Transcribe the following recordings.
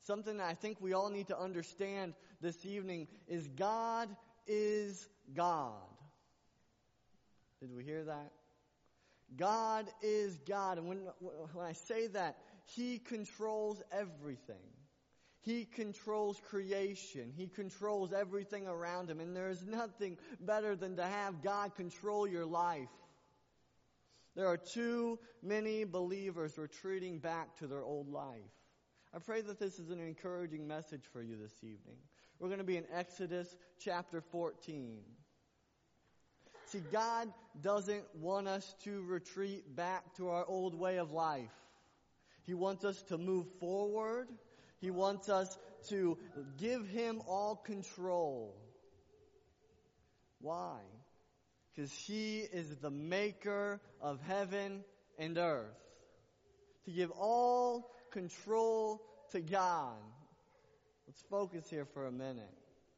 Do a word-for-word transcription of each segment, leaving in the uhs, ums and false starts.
something that I think we all need to understand this evening is God is God. Did we hear that? God is God. And when, when I say that, He controls everything. He controls creation. He controls everything around Him. And there is nothing better than to have God control your life. There are too many believers retreating back to their old life. I pray that this is an encouraging message for you this evening. We're going to be in Exodus chapter fourteen. See, God doesn't want us to retreat back to our old way of life. He wants us to move forward. He wants us to give Him all control. Why? Because He is the maker of heaven and earth. To give all control to God. Let's focus here for a minute.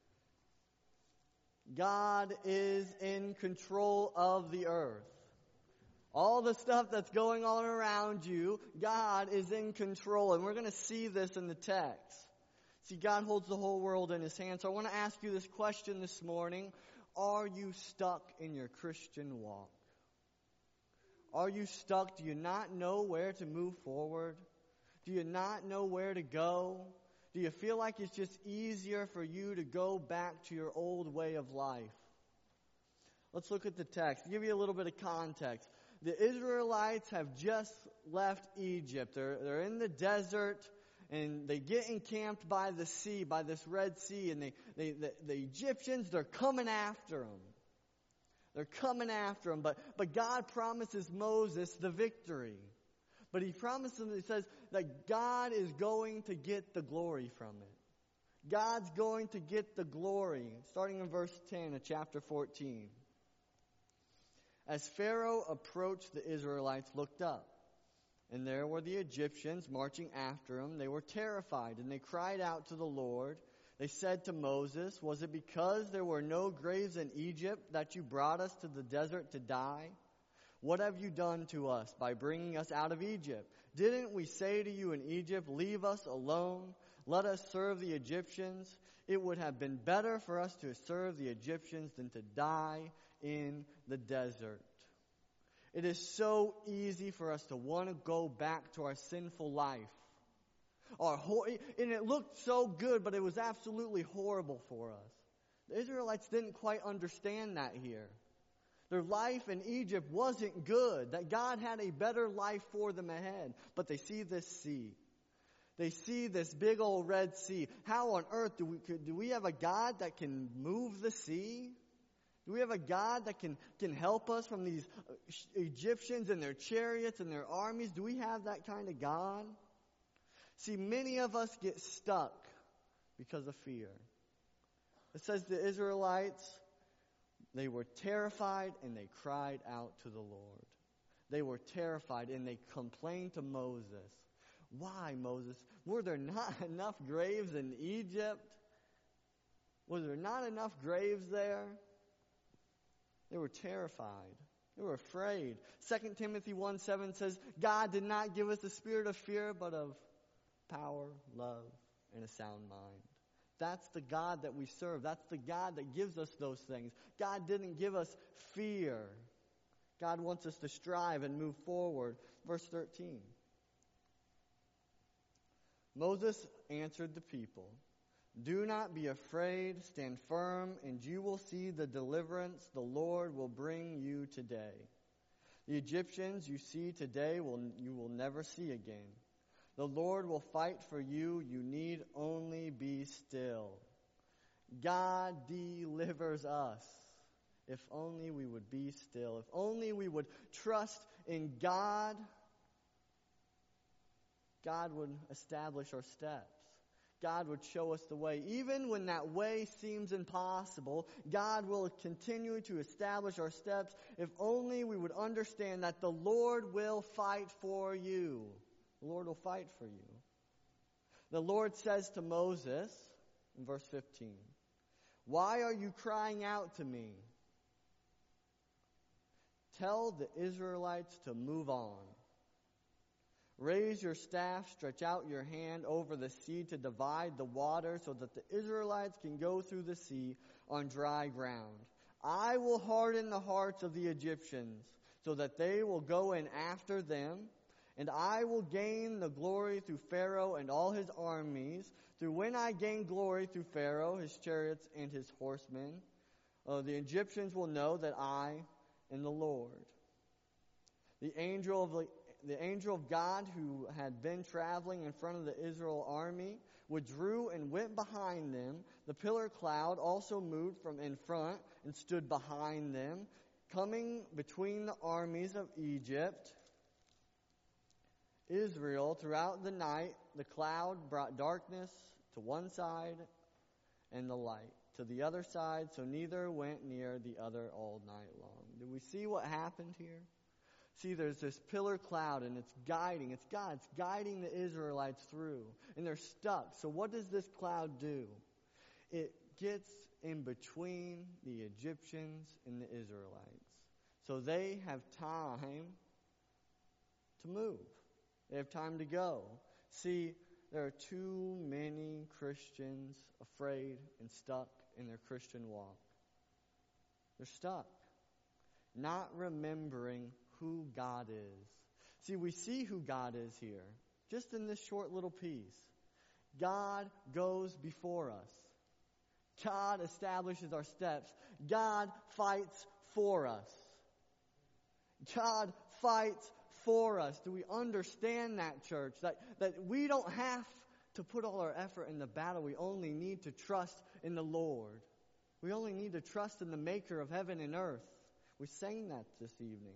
God is in control of the earth. All the stuff that's going on around you, God is in control. And we're going to see this in the text. See, God holds the whole world in His hands. So I want to ask you this question this morning. Are you stuck in your Christian walk? Are you stuck? Do you not know where to move forward? Do you not know where to go? Do you feel like it's just easier for you to go back to your old way of life? Let's look at the text. To give you a little bit of context. The Israelites have just left Egypt. They're, they're in the desert, and they get encamped by the sea, by this Red Sea, and they, they, the, the Egyptians, they're coming after them. They're coming after them, but, but God promises Moses the victory. But He promises him, He says that God is going to get the glory from it. God's going to get the glory. Starting in verse ten of chapter fourteen. As Pharaoh approached, the Israelites looked up. And there were the Egyptians marching after him. They were terrified, and they cried out to the Lord. They said to Moses, "Was it because there were no graves in Egypt that you brought us to the desert to die? What have you done to us by bringing us out of Egypt? Didn't we say to you in Egypt, 'Leave us alone, let us serve the Egyptians'? It would have been better for us to serve the Egyptians than to die in the desert." It is so easy for us to want to go back to our sinful life. Our hor- and it looked so good, but it was absolutely horrible for us. The Israelites didn't quite understand that here. Their life in Egypt wasn't good, that God had a better life for them ahead. But they see this sea. They see this big old Red Sea. How on earth do we, do we have a God that can move the sea? Do we have a God that can, can help us from these Egyptians and their chariots and their armies? Do we have that kind of God? See, many of us get stuck because of fear. It says the Israelites, they were terrified and they cried out to the Lord. They were terrified and they complained to Moses. Why, Moses? Were there not enough graves in Egypt? Was there not enough graves there? They were terrified. They were afraid. Second Timothy one seven says, God did not give us a spirit of fear, but of power, love, and a sound mind. That's the God that we serve. That's the God that gives us those things. God didn't give us fear. God wants us to strive and move forward. Verse thirteen. Moses answered the people, "Do not be afraid, stand firm, and you will see the deliverance the Lord will bring you today. The Egyptians you see today will you will never see again. The Lord will fight for you. You need only be still." God delivers us. If only we would be still. If only we would trust in God, God would establish our steps. God would show us the way. Even when that way seems impossible, God will continue to establish our steps if only we would understand that the Lord will fight for you. The Lord will fight for you. The Lord says to Moses, in verse fifteen, "Why are you crying out to me? Tell the Israelites to move on. Raise your staff, stretch out your hand over the sea to divide the water so that the Israelites can go through the sea on dry ground. I will harden the hearts of the Egyptians so that they will go in after them, and I will gain the glory through Pharaoh and all his armies, through when I gain glory through Pharaoh, his chariots, and his horsemen. Uh, the Egyptians will know that I am the Lord. The angel of the The angel of God who had been traveling in front of the Israel army withdrew and went behind them. The pillar cloud also moved from in front and stood behind them, coming between the armies of Egypt. Israel, throughout the night, the cloud brought darkness to one side and the light to the other side, so neither went near the other all night long. Do we see what happened here? See, there's this pillar cloud, and it's guiding. It's God. It's guiding the Israelites through. And they're stuck. So what does this cloud do? It gets in between the Egyptians and the Israelites. So they have time to move. They have time to go. See, there are too many Christians afraid and stuck in their Christian walk. They're stuck. Not remembering who God is. See, we see who God is here, just in this short little piece. God goes before us. God establishes our steps. God fights for us. God fights for us. Do we understand that, church? That, that we don't have to put all our effort in the battle. We only need to trust in the Lord. We only need to trust in the maker of heaven and earth. We sang that this evening.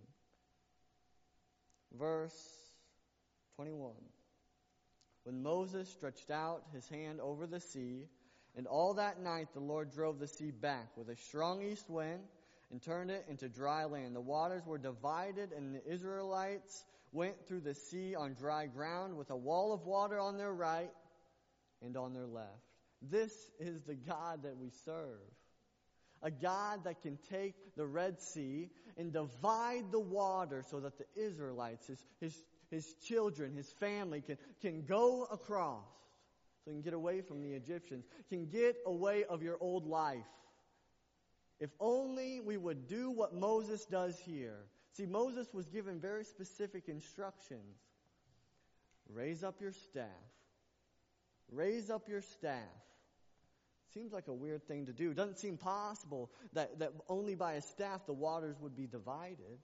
Verse twenty-one. When Moses stretched out his hand over the sea, and all that night the Lord drove the sea back with a strong east wind and turned it into dry land. The waters were divided, and the Israelites went through the sea on dry ground with a wall of water on their right and on their left. This is the God that we serve. A God that can take the Red Sea and divide the water so that the Israelites, his, his, his children, his family can, can go across. So you can get away from the Egyptians. Can get away of your old life. If only we would do what Moses does here. See, Moses was given very specific instructions. Raise up your staff. Raise up your staff. Seems like a weird thing to do. It doesn't seem possible that, that only by a staff the waters would be divided.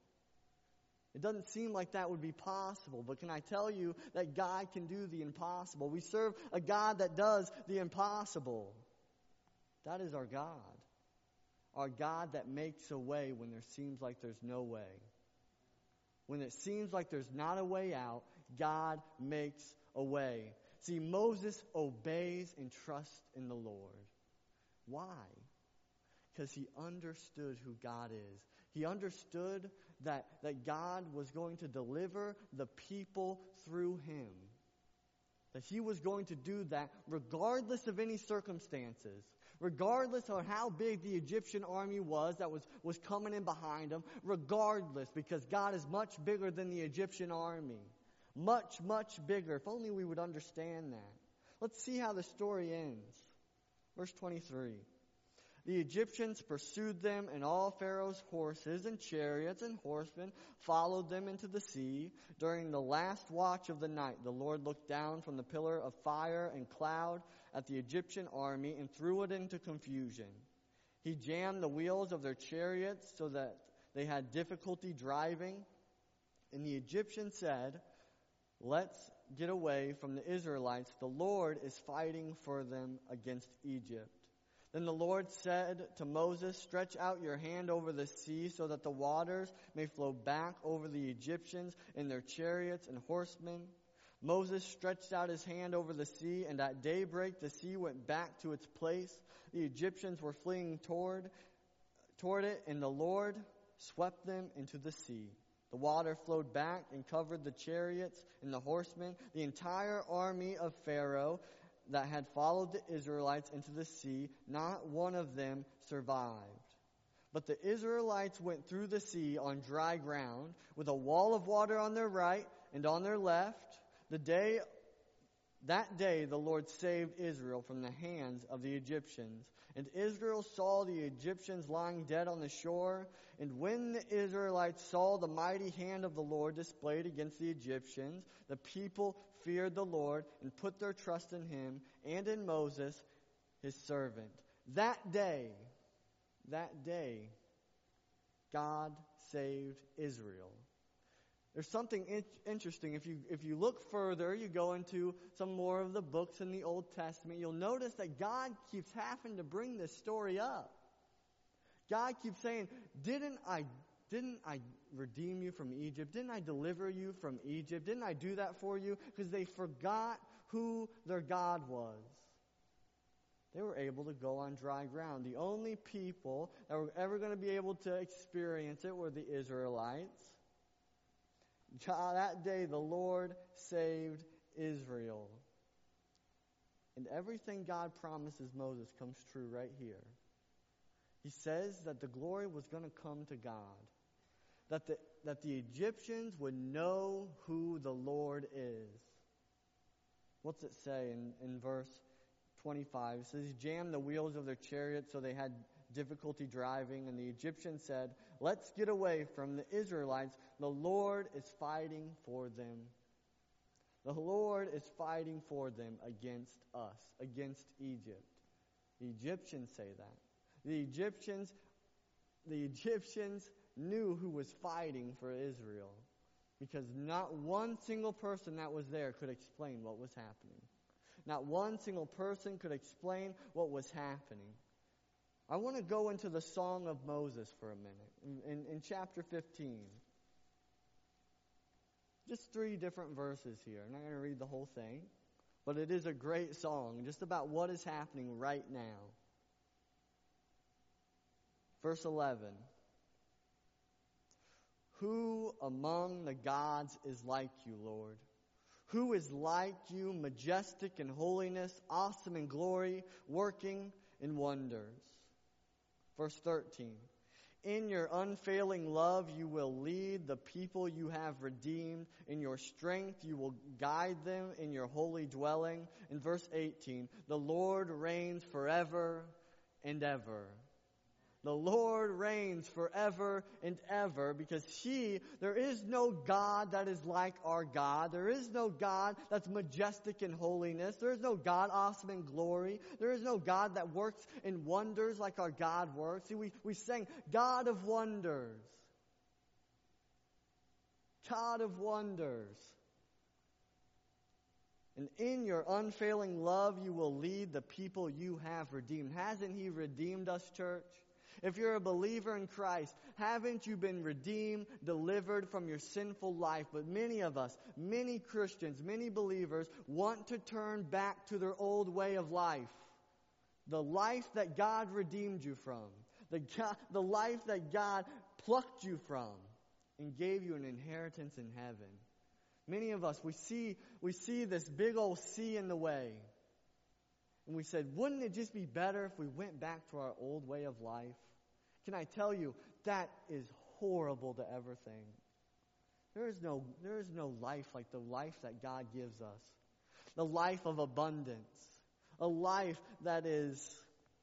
It doesn't seem like that would be possible. But can I tell you that God can do the impossible? We serve a God that does the impossible. That is our God. Our God that makes a way when there seems like there's no way. When it seems like there's not a way out, God makes a way. See, Moses obeys and trusts in the Lord. Why? Because he understood who God is. He understood that, that God was going to deliver the people through him. That he was going to do that regardless of any circumstances. Regardless of how big the Egyptian army was that was, was coming in behind him. Regardless, because God is much bigger than the Egyptian army. Much, much bigger. If only we would understand that. Let's see how the story ends. Verse twenty-three. The Egyptians pursued them, and all Pharaoh's horses and chariots and horsemen followed them into the sea. During the last watch of the night, the Lord looked down from the pillar of fire and cloud at the Egyptian army and threw it into confusion. He jammed the wheels of their chariots so that they had difficulty driving. And the Egyptians said, "Let's get away from the Israelites. The Lord is fighting for them against Egypt." Then the Lord said to Moses, "Stretch out your hand over the sea so that the waters may flow back over the Egyptians and their chariots and horsemen." Moses stretched out his hand over the sea, and at daybreak the sea went back to its place. The Egyptians were fleeing toward, toward it, and the Lord swept them into the sea. The water flowed back and covered the chariots and the horsemen. The entire army of Pharaoh that had followed the Israelites into the sea, not one of them survived. But the Israelites went through the sea on dry ground, with a wall of water on their right and on their left. The day, that day the Lord saved Israel from the hands of the Egyptians. And Israel saw the Egyptians lying dead on the shore. And when the Israelites saw the mighty hand of the Lord displayed against the Egyptians, the people feared the Lord and put their trust in him and in Moses, his servant. That day, that day, God saved Israel. There's something in- interesting. If you if you look further, you go into some more of the books in the Old Testament, you'll notice that God keeps having to bring this story up. God keeps saying, didn't I didn't I redeem you from Egypt? Didn't I deliver you from Egypt? Didn't I do that for you? Because they forgot who their God was. They were able to go on dry ground. The only people that were ever going to be able to experience it were the Israelites. God, that day the Lord saved Israel. And everything God promises Moses comes true right here. He says that the glory was going to come to God. That the, that the Egyptians would know who the Lord is. What's it say in, in verse twenty-five? It says, he jammed the wheels of their chariots so they had difficulty driving. And the Egyptians said, let's get away from the Israelites. The Lord is fighting for them. The Lord is fighting for them against us, against Egypt. The Egyptians say that. The Egyptians, the Egyptians knew who was fighting for Israel, because not one single person that was there could explain what was happening. Not one single person could explain what was happening. I want to go into the Song of Moses for a minute, in, in, in chapter fifteen. Just three different verses here. I'm not going to read the whole thing, but it is a great song just about what is happening right now. Verse eleven. Who among the gods is like you, Lord? Who is like you, majestic in holiness, awesome in glory, working in wonders? Verse thirteen. In your unfailing love you will lead the people you have redeemed. In your strength you will guide them in your holy dwelling. In verse eighteen. The Lord reigns forever and ever. The Lord reigns forever and ever, because He, there is no God that is like our God. There is no God that's majestic in holiness. There is no God awesome in glory. There is no God that works in wonders like our God works. See, we, we sang, God of wonders. God of wonders. And in your unfailing love you will lead the people you have redeemed. Hasn't He redeemed us, church? If you're a believer in Christ, haven't you been redeemed, delivered from your sinful life? But many of us, many Christians, many believers want to turn back to their old way of life. The life that God redeemed you from. The, God, the life that God plucked you from and gave you an inheritance in heaven. Many of us, we see, we see this big old sea in the way. And we said, wouldn't it just be better if we went back to our old way of life? Can I tell you, that is horrible to ever think. There is no, there is no life like the life that God gives us. The life of abundance. A life that is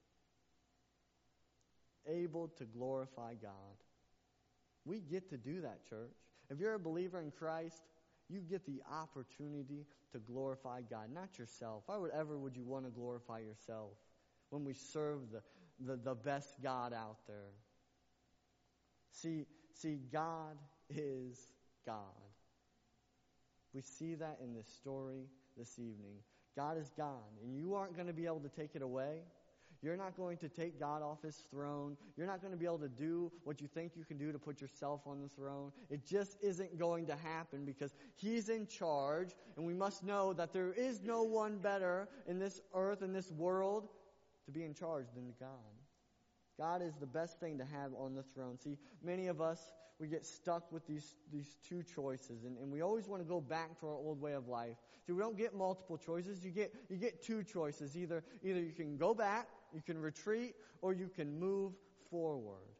able to glorify God. We get to do that, church. If you're a believer in Christ, you get the opportunity to glorify God, not yourself. Why would ever would you want to glorify yourself when we serve the, the, the best God out there? See, see, God is God. We see that in this story this evening. God is God, and you aren't going to be able to take it away. You're not going to take God off His throne. You're not going to be able to do what you think you can do to put yourself on the throne. It just isn't going to happen, because He's in charge, and we must know that there is no one better in this earth, in this world, to be in charge than God. God is the best thing to have on the throne. See, many of us, we get stuck with these, these two choices, and, and we always want to go back to our old way of life. See, we don't get multiple choices. You get you get two choices. Either either you can go back, you can retreat, or you can move forward.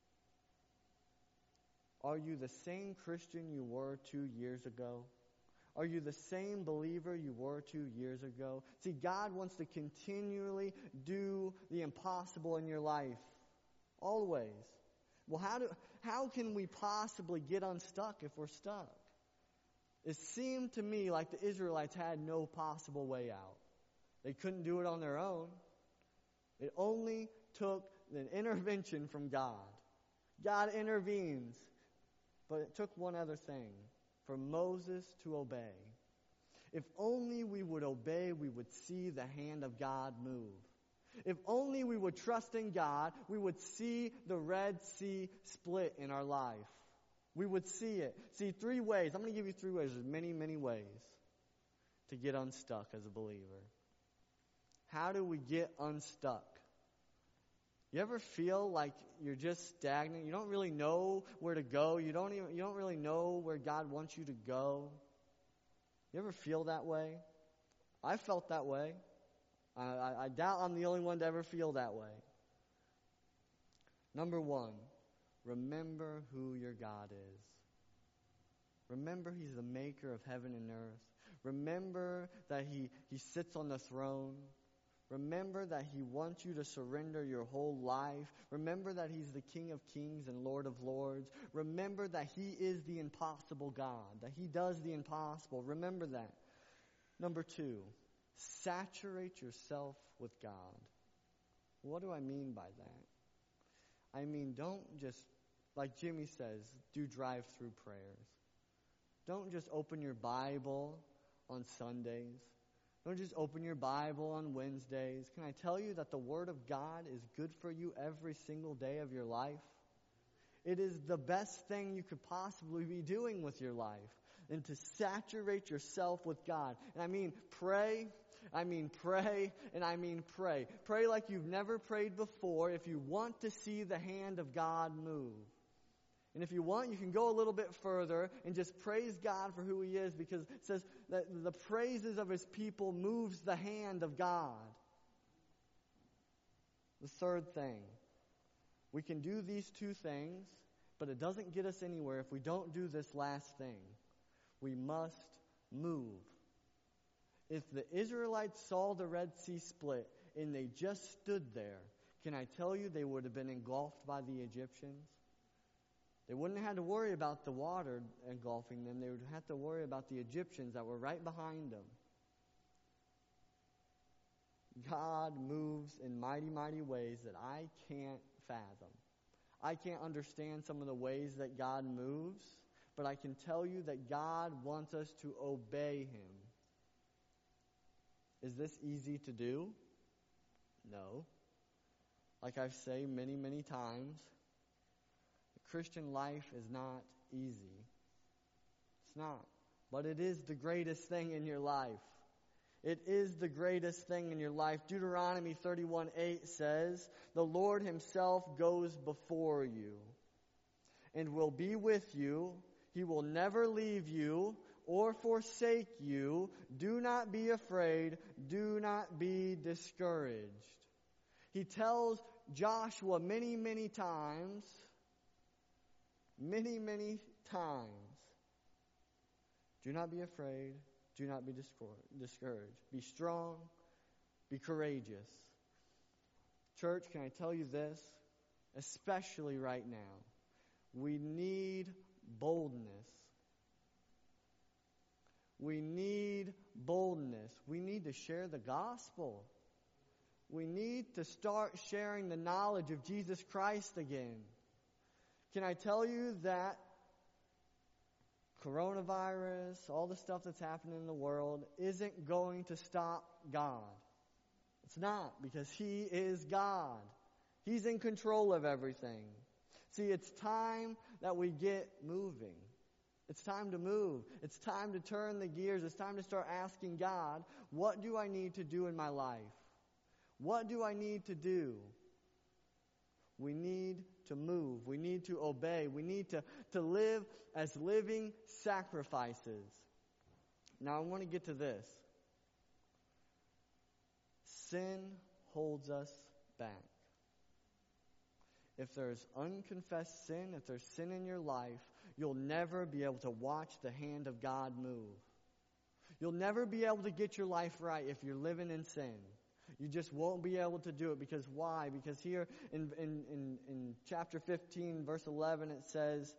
Are you the same Christian you were two years ago? Are you the same believer you were two years ago? See, God wants to continually do the impossible in your life. Always. Well, how do how can we possibly get unstuck if we're stuck? It seemed to me like the Israelites had no possible way out. They couldn't do it on their own. It only took an intervention from God. God intervenes. But it took one other thing, for Moses to obey. If only we would obey, we would see the hand of God move. If only we would trust in God, we would see the Red Sea split in our life. We would see it. See, three ways. I'm going to give you three ways. There's many, many ways to get unstuck as a believer. How do we get unstuck? You ever feel like you're just stagnant? You don't really know where to go. You don't even you don't really know where God wants you to go. You ever feel that way? I felt that way. I, I, I doubt I'm the only one to ever feel that way. Number one, remember who your God is. Remember He's the maker of heaven and earth. Remember that He, he sits on the throne. Remember that He wants you to surrender your whole life. Remember that He's the King of kings and Lord of lords. Remember that He is the impossible God, that He does the impossible. Remember that. Number two, saturate yourself with God. What do I mean by that? I mean, don't just, like Jimmy says, do drive-through prayers. Don't just open your Bible on Sundays. Don't just open your Bible on Wednesdays. Can I tell you that the Word of God is good for you every single day of your life? It is the best thing you could possibly be doing with your life, and to saturate yourself with God. And I mean pray, I mean pray, and I mean pray. Pray like you've never prayed before if you want to see the hand of God move. And if you want, you can go a little bit further and just praise God for who He is, because it says that the praises of His people moves the hand of God. The third thing, we can do these two things, but it doesn't get us anywhere if we don't do this last thing. We must move. If the Israelites saw the Red Sea split and they just stood there, can I tell you they would have been engulfed by the Egyptians? They wouldn't have had to worry about the water engulfing them. They would have to worry about the Egyptians that were right behind them. God moves in mighty, mighty ways that I can't fathom. I can't understand some of the ways that God moves, but I can tell you that God wants us to obey Him. Is this easy to do? No. Like I've said many, many times, Christian life is not easy. It's not. But it is the greatest thing in your life. It is the greatest thing in your life. Deuteronomy thirty-one eight says, "The Lord Himself goes before you and will be with you. He will never leave you or forsake you. Do not be afraid. Do not be discouraged." He tells Joshua many, many times, Many, many times, do not be afraid, do not be discouraged. Be strong, be courageous. Church, can I tell you this? Especially right now, we need boldness. We need boldness. We need to share the gospel. We need to start sharing the knowledge of Jesus Christ again. Can I tell you that coronavirus, all the stuff that's happening in the world, isn't going to stop God? It's not, because He is God. He's in control of everything. See, it's time that we get moving. It's time to move. It's time to turn the gears. It's time to start asking God, what do I need to do in my life? What do I need to do? We need to move. We need to obey. We need to, to live as living sacrifices. Now I want to get to this. Sin holds us back. If there's unconfessed sin, if there's sin in your life, you'll never be able to watch the hand of God move. You'll never be able to get your life right if you're living in sin. You just won't be able to do it. Because why? Because here in, in, in, in chapter fifteen, verse eleven, it says,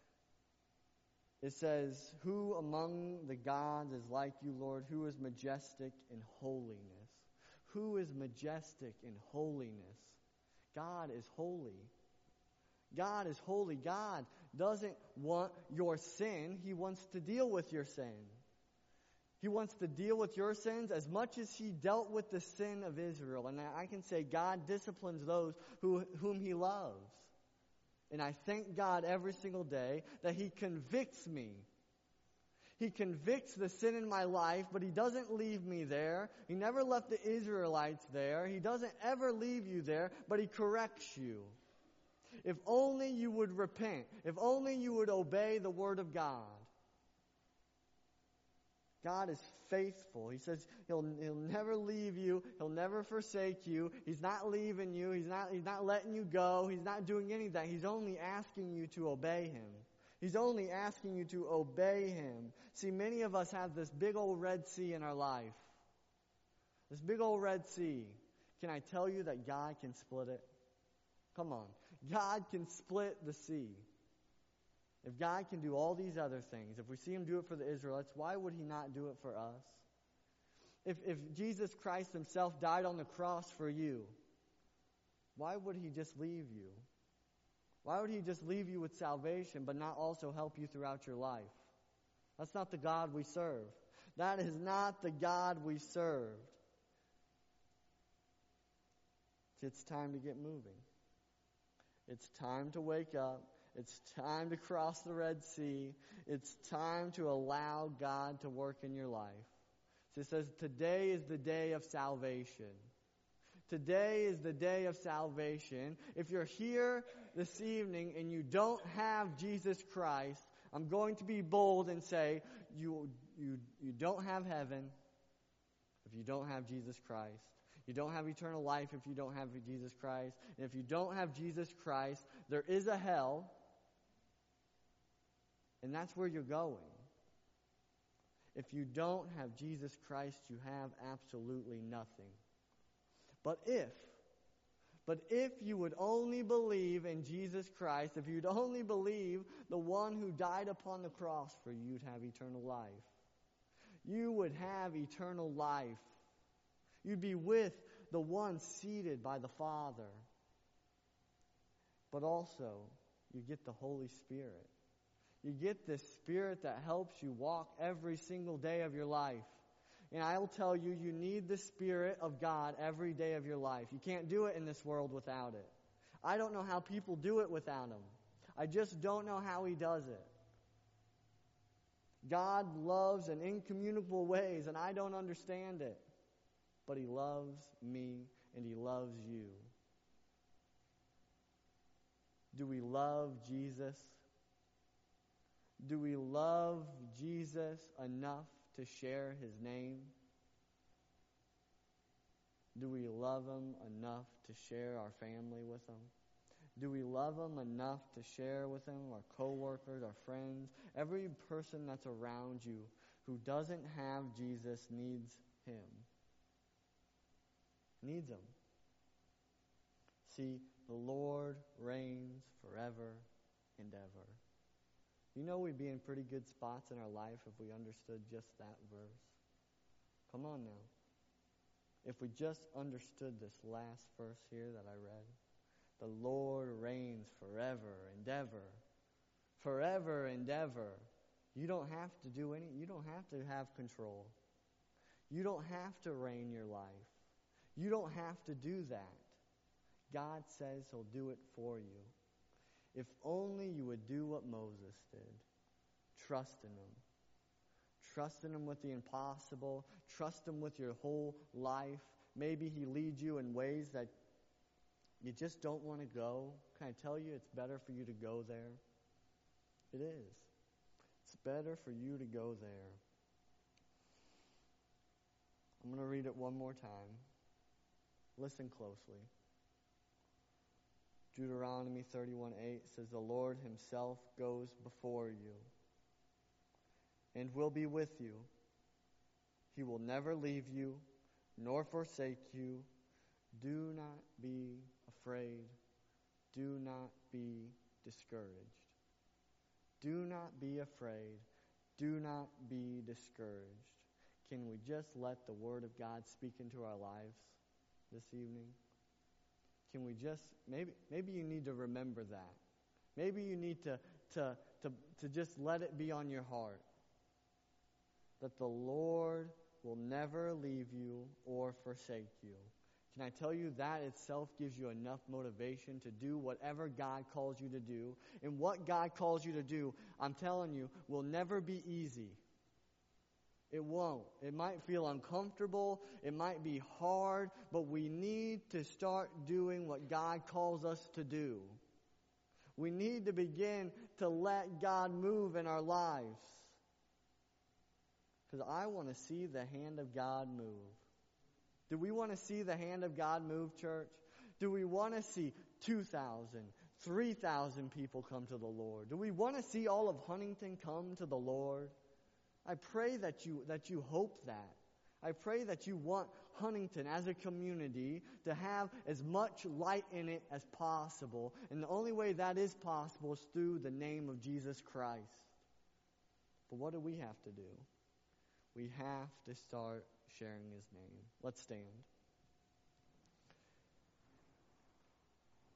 it says, who among the gods is like you, Lord? Who is majestic in holiness? Who is majestic in holiness? God is holy. God is holy. God doesn't want your sin. He wants to deal with your sin. He wants to deal with your sins as much as He dealt with the sin of Israel. And I can say God disciplines those who, whom He loves. And I thank God every single day that He convicts me. He convicts the sin in my life, but He doesn't leave me there. He never left the Israelites there. He doesn't ever leave you there, but He corrects you. If only you would repent. If only you would obey the Word of God. God is faithful. He says he'll, he'll never leave you. He'll never forsake you. He's not leaving you. He's not, he's not letting you go. He's not doing anything. He's only asking you to obey Him. He's only asking you to obey Him. See, many of us have this big old Red Sea in our life. This big old Red Sea. Can I tell you that God can split it? Come on. God can split the sea. If God can do all these other things, if we see Him do it for the Israelites, why would He not do it for us? If, if Jesus Christ Himself died on the cross for you, why would He just leave you? Why would He just leave you with salvation but not also help you throughout your life? That's not the God we serve. That is not the God we serve. It's time to get moving. It's time to wake up. It's time to cross the Red Sea. It's time to allow God to work in your life. So it says, today is the day of salvation. Today is the day of salvation. If you're here this evening and you don't have Jesus Christ, I'm going to be bold and say, you, you, you don't have heaven if you don't have Jesus Christ. You don't have eternal life if you don't have Jesus Christ. And if you don't have Jesus Christ, there is a hell. And that's where you're going. If you don't have Jesus Christ, you have absolutely nothing. But if, but if you would only believe in Jesus Christ, if you'd only believe the one who died upon the cross for you, you'd have eternal life. You would have eternal life. You'd be with the one seated by the Father. But also, you get the Holy Spirit. You get this Spirit that helps you walk every single day of your life. And I'll tell you, you need the Spirit of God every day of your life. You can't do it in this world without it. I don't know how people do it without Him. I just don't know how He does it. God loves in incommunicable ways, and I don't understand it. But He loves me, and He loves you. Do we love Jesus? Do we love Jesus enough to share His name? Do we love Him enough to share our family with Him? Do we love Him enough to share with Him our co-workers, our friends? Every person that's around you who doesn't have Jesus needs Him. Needs Him. See, the Lord reigns forever and ever. You know we'd be in pretty good spots in our life if we understood just that verse. Come on now. If we just understood this last verse here that I read. The Lord reigns forever and ever. Forever and ever. You don't have to do any, you don't have to have control. You don't have to reign your life. You don't have to do that. God says He'll do it for you. If only you would do what Moses did. Trust in Him. Trust in Him with the impossible. Trust Him with your whole life. Maybe He leads you in ways that you just don't want to go. Can I tell you it's better for you to go there? It is. It's better for you to go there. I'm going to read it one more time. Listen closely. Deuteronomy thirty-one eight says, the Lord Himself goes before you and will be with you. He will never leave you nor forsake you. Do not be afraid. Do not be discouraged. Do not be afraid. Do not be discouraged. Can we just let the Word of God speak into our lives this evening? Can we just, maybe maybe you need to remember that. Maybe you need to, to, to, to just let it be on your heart. That the Lord will never leave you or forsake you. Can I tell you that itself gives you enough motivation to do whatever God calls you to do? And what God calls you to do, I'm telling you, will never be easy. It won't. It might feel uncomfortable. It might be hard. But we need to start doing what God calls us to do. We need to begin to let God move in our lives. Because I want to see the hand of God move. Do we want to see the hand of God move, church? Do we want to see two thousand, three thousand people come to the Lord? Do we want to see all of Huntington come to the Lord? I pray that you that you hope that. I pray that you want Huntington as a community to have as much light in it as possible. And the only way that is possible is through the name of Jesus Christ. But what do we have to do? We have to start sharing His name. Let's stand.